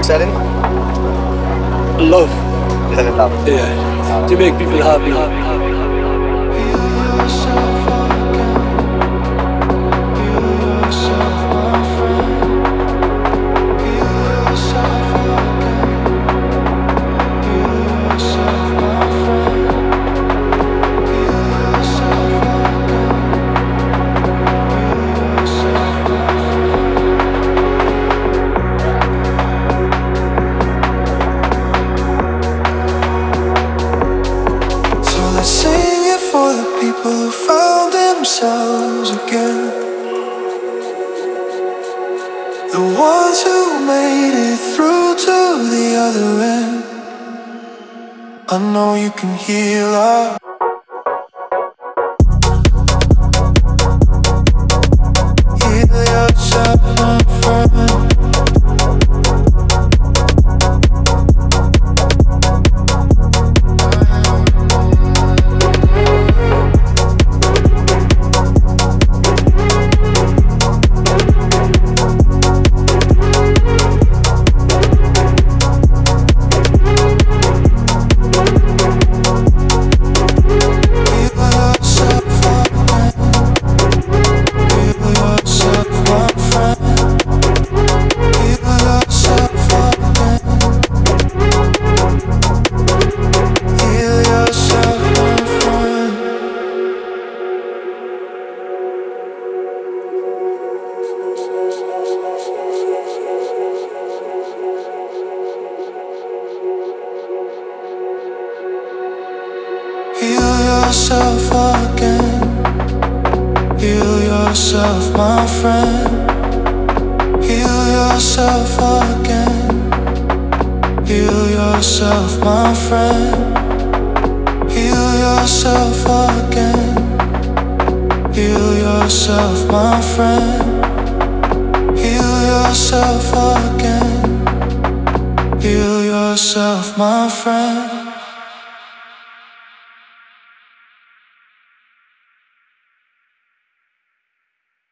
selling? Love. Selling love. Yeah. To make people happy. Who found themselves again, the ones who made it through to the other end. I know you can heal us. Heal yourself, my friend. Heal yourself again. Heal yourself, my friend. Heal yourself again. Heal yourself, my friend. Heal yourself again. Heal yourself, my friend. Heal yourself again. Heal yourself, my friend.